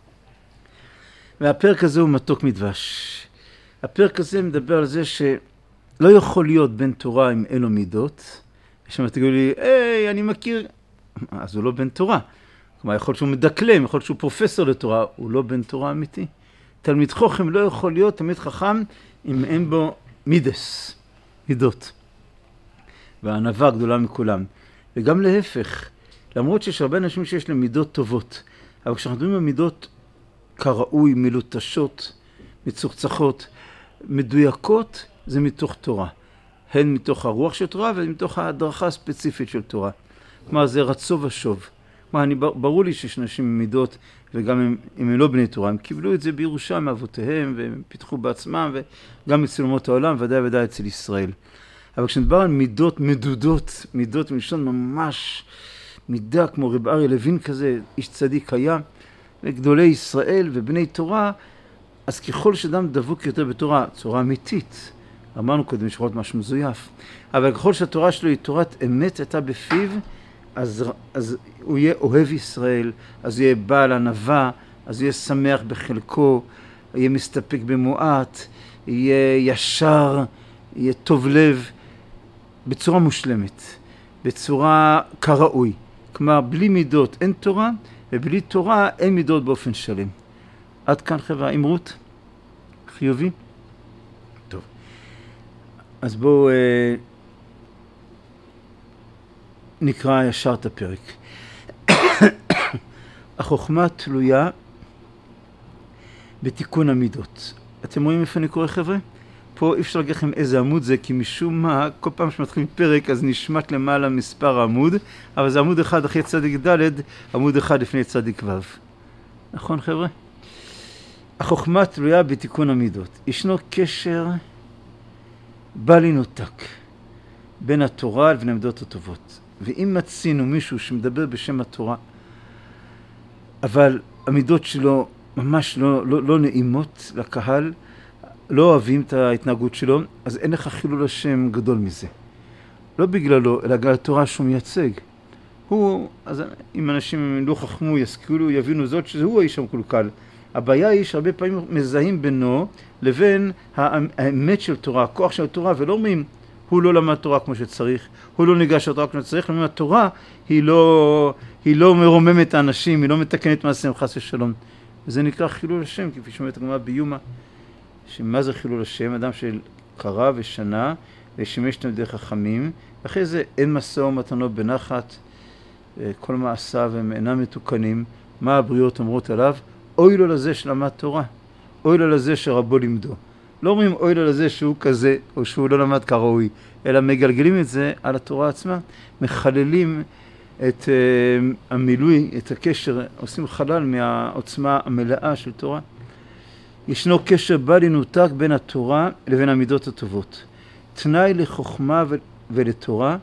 A: והפרק הזה הוא מתוק מדבש. הפרק הזה מדבר על זה שלא יכול להיות בן תורה אם אין לו מידות. יש שם תגידו לי, היי, אני מכיר. אז הוא לא בן תורה. כלומר, יכול להיות שהוא מדקלם, יכול להיות שהוא פרופסור לתורה, הוא לא בן תורה אמיתי. תלמיד חוכם לא יכול להיות תלמיד חכם אם אין בו מידס, מידות. והענווה גדולה מכולם. וגם להפך, למרות שיש הרבה אנשים שיש להם מידות טובות, אבל כשאנחנו מדברים על מידות כראוי, מלוטשות, מצוחצחות, מדויקות, זה מתוך תורה. הן מתוך הרוח של תורה ומתוך ההדרכה הספציפית של תורה. כלומר, זה רצו ושוב. כלומר, אני, ברור לי שיש אנשים עם מידות, וגם אם, אם הם לא בני תורה, הם קיבלו את זה בירושה מאבותיהם, והם פיתחו בעצמם, וגם אצל אומות העולם, ודאי ודאי אצל ישראל. אבל כשנדבר על מידות מדודות, מידות מלשון ממש מידה, כמו רב אריה לוין כזה, איש צדיק היה, וגדולי ישראל ובני תורה, אז ככל שאדם דבוק יותר בתורה, תורה אמיתית, אמרנו קודם שיכול להיות משהו מזויף, אבל ככל שהתורה שלו היא תורת אמת הייתה בפיו, אז, אז הוא יהיה אוהב ישראל, אז הוא יהיה בעל ענווה, אז הוא יהיה שמח בחלקו, יהיה מסתפק במועט, יהיה ישר, יהיה טוב לב, בצורה מושלמת, בצורה כראוי. כלומר, בלי מידות אין תורה, ובלי תורה אין מידות באופן שלם. עד כאן חבר'ה, אמרות? חיובי? טוב. אז בואו אה, נקרא ישר את הפרק. החוכמה תלויה בתיקון המידות. אתם רואים איפה אני קורא חבר'ה? פה אי אפשר להגיד לכם איזה עמוד זה, כי משום מה, כל פעם שמתחילים פרק, אז נשמט למעלה מספר העמוד, אבל זה עמוד אחד אחרי צדיק ד', עמוד אחד לפני צדיק ו'. נכון חבר'ה? החוכמה תלויה בתיקון המידות. ישנו קשר בל ינותק בין התורה לבין המידות הטובות. ואם מצינו מישהו שמדבר בשם התורה, אבל המידות שלו ממש לא, לא, לא נעימות לקהל, לא אוהבים את ההתנהגות שלו, אז אין לך חילול השם גדול מזה. לא בגללו, אלא בגלל התורה שהוא מייצג. הוא, אז אם אנשים לא חכמו, ישכילו, יבינו זאת, שזה הוא האיש המקולקל. הבעיה היא שהרבה פעמים מזהים בינו לבין האמת של תורה, הכוח של התורה, ולא אומרים, הוא לא למד תורה כמו שצריך, הוא לא ניגש לתורה כמו שצריך, למרות התורה היא לא, היא לא מרוממת את האנשים, היא לא מתקנת מעשיהם חס ושלום. וזה נקרא חילול השם, כפי שאומרת הגמרא ביומא, שמה זה חילול השם? אדם שקרא ושנה ושימש תלמידי חכמים, ואחרי זה אין משא ומתנו בנחת, כל מעשיו הם אינם מתוקנים, מה הבריות אומרות עליו? אוי לו לזה שלמד תורה, אוי לו לזה שרבו לימדו. לא אומרים אוי לו לזה שהוא כזה או שהוא לא למד כראוי, אלא מגלגלים את זה על התורה עצמה, מחללים את uh, המילוי, את הקשר, עושים חלל מהעוצמה המלאה של תורה. ישנו קשר בל ינותק בין התורה לבין המידות הטובות. תנאי לחוכמה ו- ולתורה,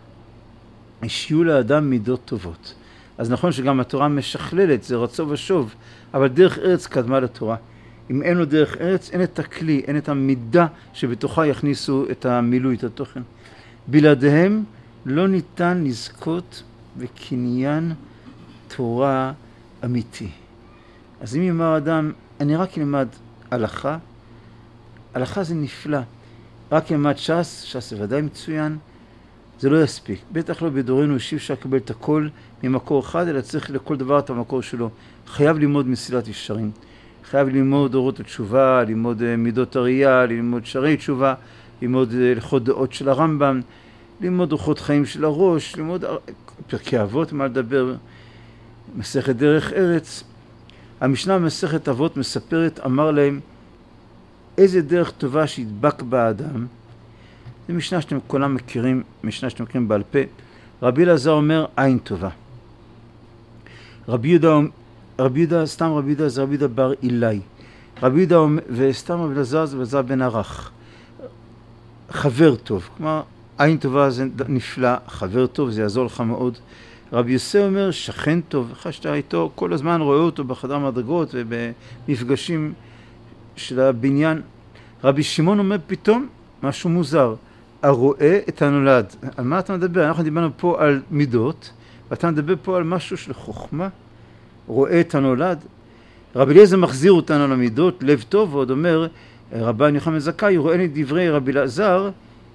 A: שיהיו לאדם מידות טובות. אז נכון שגם התורה משכללת, זה רצו ושוב, אבל דרך ארץ קדמה לתורה. אם אין לו דרך ארץ, אין את הכלי, אין את המידה שבתוכה יכניסו את המילוי, את התוכן. בלעדיהם לא ניתן לזכות בקניין תורה אמיתי. אז אם יאמר אדם, אני רק אלמד הלכה, הלכה זה נפלא. רק ילמד ש"ס, ש"ס זה ודאי מצוין, זה לא יספיק. בטח לא בדורנו שאי אפשר לקבל את הכל ממקור אחד, אלא צריך לכל דבר את המקור שלו. חייב ללמוד מסילת ישרים. חייב ללמוד אורות התשובה, ללמוד מידות הראייה, ללמוד שערי תשובה, ללמוד הלכות דעות של הרמב"ם, ללמוד אורחות חיים של הראש, ללמוד פרקי אבות, מה לדבר, מסכת דרך ארץ. המשנה במסכת אבות מספרת, אמר להם, איזה דרך טובה שידבק באדם. זו משנה שאתם כולם מכירים, משנה שאתם מכירים בעל פה. רבי אלעזר אומר, עין טובה. רבי יהודה, רבי יהודה, סתם רבי יהודה, זה רבי יהודה בר אילאי. רבי יהודה וסתם רבי אלעזר זה אלעזר בן ערך. חבר טוב, כלומר, עין טובה זה נפלא, חבר טוב, זה יעזור לך מאוד. רבי יוסי אומר, שכן טוב, אחרי שאתה איתו, כל הזמן רואה אותו בחדר מדרגות ובמפגשים של הבניין. רבי שמעון אומר פתאום משהו מוזר, הרואה את הנולד. על מה אתה מדבר? אנחנו דיברנו פה על מידות, ואתה מדבר פה על משהו של חוכמה, רואה את הנולד. רבי אליעזר מחזיר אותנו למידות, לב טוב, ועוד אומר, רבן יוחנן בן זכאי, רואה לי דברי רבי אלעזר,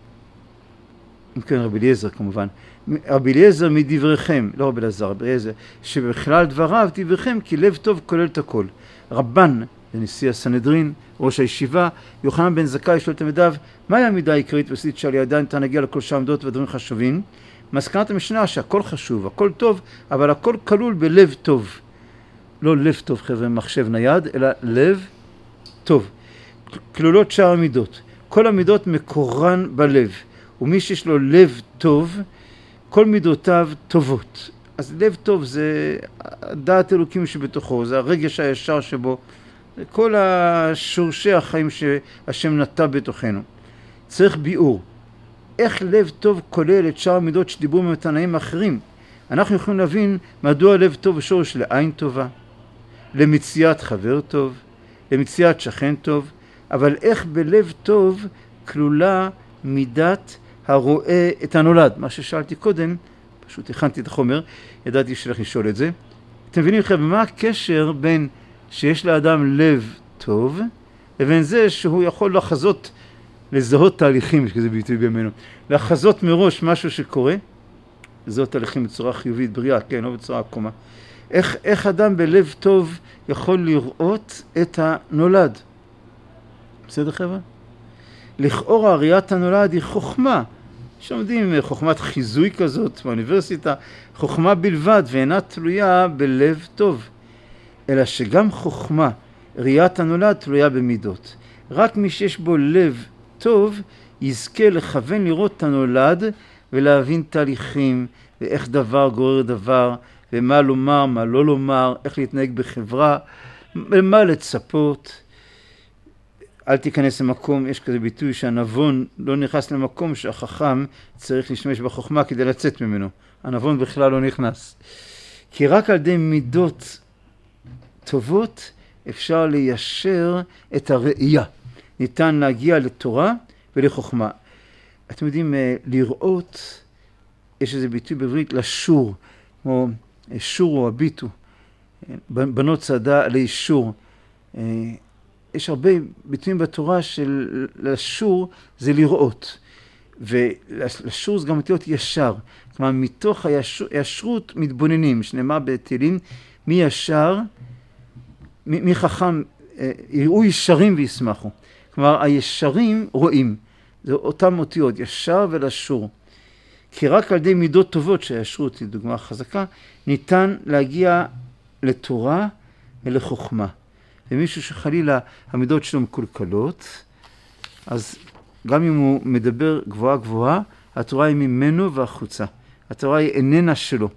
A: כן, רבי אליעזר כמובן, רבי אליעזר מדבריכם, לא רבי אלעזר, רבי אליעזר, שבכלל דבריו דבריכם, כי לב טוב כולל את הכל. רבן, נשיא הסנהדרין, ראש הישיבה, יוחנן בן זכאי שואל תלמידיו, מהי המידה העיקרית בסית שעל ידה ניתן להגיע לכל שעמדות ודברים חשובים? מסקנת המשנה שהכל חשוב, הכל טוב, אבל הכל כלול בלב טוב. לא לב טוב חבר'ה מחשב נייד, אלא לב טוב. כלולות שאר המידות. כל המידות מקורן בלב. ומי שיש לו לב טוב, כל מידותיו טובות. אז לב טוב זה דעת אלוקים שבתוכו, זה הרגש הישר שבו, זה כל השורשי החיים שהשם נטע בתוכנו. צריך ביאור. איך לב טוב כולל את שאר המידות שדיברו מתנאים אחרים? אנחנו יכולים להבין מדוע לב טוב שורש לעין טובה, למציאת חבר טוב, למציאת שכן טוב, אבל איך בלב טוב כלולה מידת הרואה את הנולד? מה ששאלתי קודם, פשוט הכנתי את החומר, ידעתי שלך לשאול את זה. אתם מבינים לכם, מה הקשר בין שיש לאדם לב טוב, לבין זה שהוא יכול לחזות, לזהות תהליכים, יש כזה ביטוי בימינו, לחזות מראש משהו שקורה, לזהות תהליכים בצורה חיובית, בריאה, כן, לא בצורה עקומה. איך, איך אדם בלב טוב יכול לראות את הנולד? בסדר חבר'ה? לכאורה ראיית הנולד היא חוכמה, שעומדים חוכמת חיזוי כזאת באוניברסיטה, חוכמה בלבד ואינה תלויה בלב טוב, אלא שגם חוכמה, ראיית הנולד תלויה במידות. רק מי שיש בו לב טוב יזכה לכוון לראות את הנולד ולהבין תהליכים ואיך דבר גורר דבר ומה לומר, מה לא לומר, איך להתנהג בחברה, מה לצפות. אל תיכנס למקום, יש כזה ביטוי שהנבון לא נכנס למקום שהחכם צריך להשתמש בחוכמה כדי לצאת ממנו. הנבון בכלל לא נכנס. כי רק על ידי מידות טובות אפשר ליישר את הראייה. ניתן להגיע לתורה ולחוכמה. אתם יודעים, לראות, יש איזה ביטוי בעברית, לשור, כמו שור או הביטו, בנות צעדה לאישור. יש הרבה ביטויים בתורה של לשור זה לראות, ולשור זה גם להיות ישר. כלומר, מתוך הישר, הישרות מתבוננים, שנאמר בתהילים, מי ישר, מי, מי חכם, יראו ישרים וישמחו. כלומר, הישרים רואים, זה אותם אותיות, ישר ולשור. כי רק על ידי מידות טובות, שהישרות היא דוגמה חזקה, ניתן להגיע לתורה ולחוכמה. ומישהו שחלילה המידות שלו מקולקלות, אז גם אם הוא מדבר גבוהה גבוהה, התורה היא ממנו והחוצה. התורה היא איננה שלו.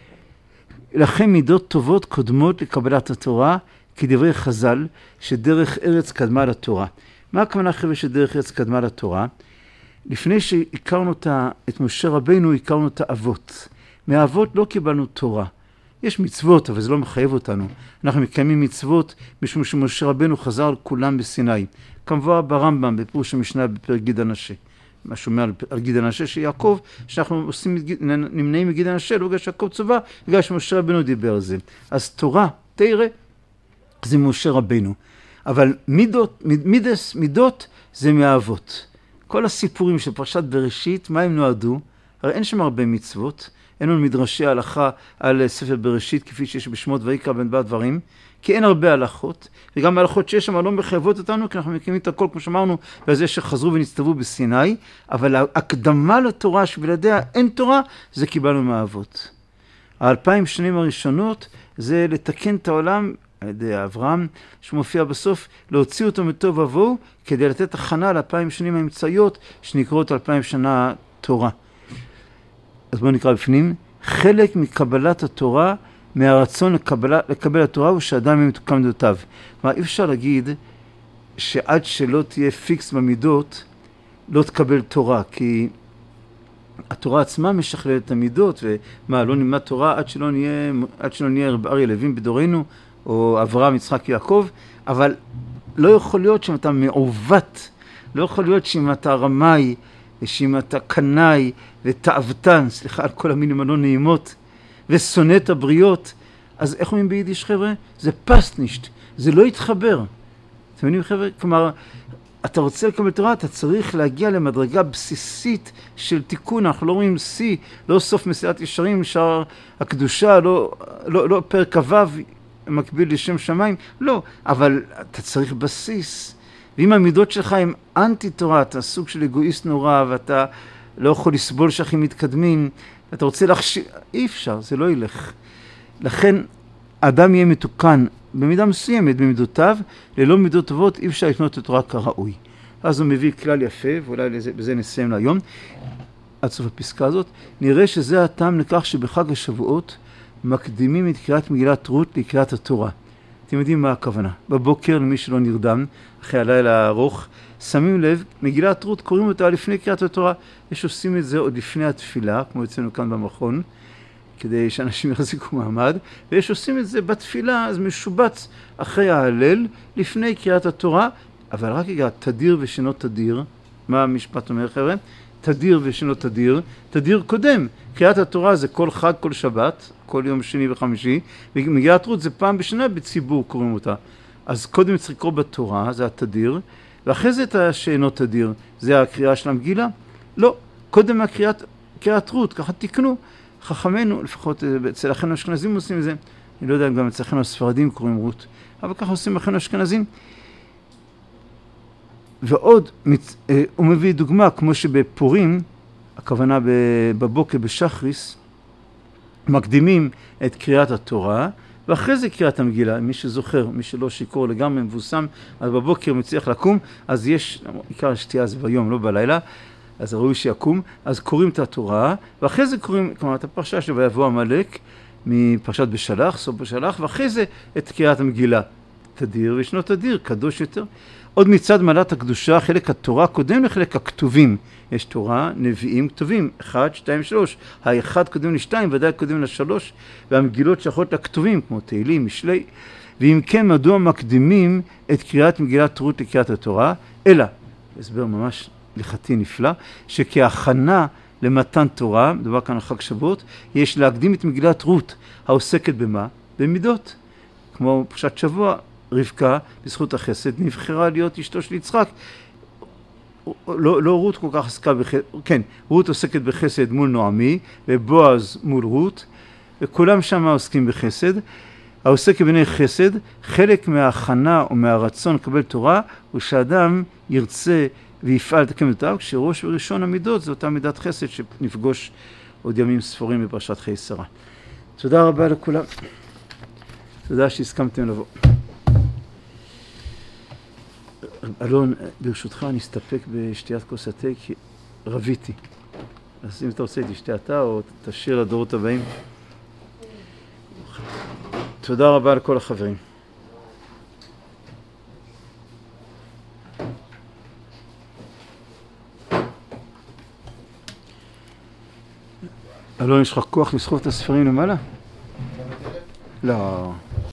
A: לכן מידות טובות קודמות לקבלת התורה, כדברי חז"ל, שדרך ארץ קדמה לתורה. מה הכוונה חבר'ה שדרך ארץ קדמה לתורה? לפני שהכרנו את משה רבינו, הכרנו את האבות. מהאבות לא קיבלנו תורה. יש מצוות, אבל זה לא מחייב אותנו. אנחנו מקיימים מצוות משום שמשה רבינו חזר על כולם בסיני. כמובן ברמב"ם, בפירוש המשנה בפרק גיד הנשה. מה שאומר על גיד הנשה שיעקב, שאנחנו עושים, נמנעים מגיד הנשה, לא בגלל שיעקב צבא, בגלל שמשה רבינו דיבר על זה. אז תורה, תראה, זה משה רבינו. אבל מידות, מידס, מידות זה מהאבות. כל הסיפורים של פרשת בראשית, מה הם נועדו? הרי אין שם הרבה מצוות. אין לנו מדרשי הלכה על ספר בראשית, כפי שיש בשמות ויקרא בין דברים, כי אין הרבה הלכות, וגם ההלכות שיש שם לא מחייבות אותנו, כי אנחנו מקיימים את הכל, כמו שאמרנו, בזה שחזרו ונצטוו בסיני, אבל ההקדמה לתורה שבלעדיה אין תורה, זה קיבלנו מהאבות. האלפיים שנים הראשונות זה לתקן את העולם, על ידי אברהם, שמופיע בסוף, להוציא אותו מטוב ובוהו, כדי לתת הכנה לאלפיים שנים האמצעיות, שנקראות אלפיים שנה תורה. אז בואו נקרא בפנים, חלק מקבלת התורה, מהרצון לקבלה, לקבל התורה, הוא שאדם עם מתוקם דעותיו. כלומר, אי אפשר להגיד שעד שלא תהיה פיקס במידות, לא תקבל תורה, כי התורה עצמה משכללת את המידות, ומה, לא נלמד תורה עד שלא נהיה, עד שלא נהיה רב אריה לוין בדורנו, או אברהם יצחק יעקב, אבל לא יכול להיות שאם אתה מעוות, לא יכול להיות שאם אתה רמאי, ושאם אתה קנאי ותאוותן, סליחה על כל המילים הלא נעימות, ושונא את הבריות, אז איך אומרים ביידיש חבר'ה? זה פסטנישט, זה לא יתחבר. אתם מבינים חבר'ה? כלומר, אתה רוצה לקבל תורה, אתה צריך להגיע למדרגה בסיסית של תיקון. אנחנו לא רואים סי, לא סוף מסילת ישרים, שער הקדושה, לא, לא, לא פרק הוו, מקביל לשם שמיים, לא, אבל אתה צריך בסיס. ואם המידות שלך הם אנטי תורה, אתה סוג של אגואיסט נורא, ואתה לא יכול לסבול שאחים מתקדמים, אתה רוצה להכשיר, אי אפשר, זה לא ילך. לכן, האדם יהיה מתוקן במידה מסוימת במידותיו, ללא מידות טובות אי אפשר לקנות את התורה כראוי. אז הוא מביא כלל יפה, ואולי לזה, בזה נסיים להיום, עד סוף הפסקה הזאת, נראה שזה הטעם לכך שבחג השבועות מקדימים את קריאת מגילת רות לקריאת התורה. אתם יודעים מה הכוונה? בבוקר, למי שלא נרדם, אחרי הלילה הארוך, שמים לב, מגילת רות קוראים אותה לפני קריאת התורה. יש עושים את זה עוד לפני התפילה, כמו אצלנו כאן במכון, כדי שאנשים יחזיקו מעמד, ויש עושים את זה בתפילה, אז משובץ אחרי ההלל, לפני קריאת התורה, אבל רק רגע, תדיר ושאינו תדיר, מה המשפט אומר חבר'ה? תדיר ושאינו תדיר, תדיר קודם. קריאת התורה זה כל חג, כל שבת, כל יום שני וחמישי, ומגילת רות זה פעם בשנה בציבור קוראים אותה. אז קודם צריך לקרוא בתורה, זה התדיר, ואחרי זה את השאינו תדיר, זה הקריאה של המגילה? לא, קודם הקריאת, קריאת רות, ככה תקנו. חכמנו, לפחות אצל אחינו אשכנזים עושים את זה, אני לא יודע אם גם אצל אחינו הספרדים קוראים רות, אבל ככה עושים אחינו אשכנזים. ועוד, הוא מביא דוגמה, כמו שבפורים, הכוונה בבוקר בשחריס, מקדימים את קריאת התורה, ואחרי זה קריאת המגילה, מי שזוכר, מי שלא שיקור לגמרי מבוסם, אז בבוקר מצליח לקום, אז יש, עיקר השתייה אז ביום, לא בלילה, אז ראוי שיקום, אז קוראים את התורה, ואחרי זה קוראים, כלומר, את הפרשה שלו, ויבוא עמלק, מפרשת בשלח, סוף בשלח, ואחרי זה את קריאת המגילה. תדיר וישנו תדיר, קדוש יותר. עוד מצד מעלת הקדושה, חלק התורה קודם לחלק הכתובים. יש תורה, נביאים, כתובים, אחד, שתיים, שלוש. האחד קודם לשתיים, ודאי קודם לשלוש, והמגילות שייכות לכתובים, כמו תהילים, משלי. ואם כן, מדוע מקדימים את קריאת מגילת רות לקריאת התורה? אלא, הסבר ממש הלכתי נפלא, שכהכנה למתן תורה, מדובר כאן על חג שבועות, יש להקדים את מגילת רות, העוסקת במה? במידות. כמו פרשת שבוע, רבקה, בזכות החסד, נבחרה להיות אשתו של יצחק. לא, לא רות כל כך עסקה בחסד, כן, רות עוסקת בחסד מול נועמי, ובועז מול רות, וכולם שם עוסקים בחסד. העוסק בני חסד, חלק מההכנה או מהרצון לקבל תורה, הוא שאדם ירצה ויפעל לתקן אותה, כשראש וראשון המידות, זו אותה מידת חסד שנפגוש עוד ימים ספורים בפרשת חיי שרה. תודה רבה לכולם. תודה שהסכמתם לבוא. אלון, ברשותך אני אסתפק בשתיית כוס התה, כי רביתי. אז אם אתה רוצה תשתה אתה או תשאיר לדורות הבאים. תודה רבה לכל החברים. אלון, יש לך כוח לסחוב את הספרים למעלה? לא.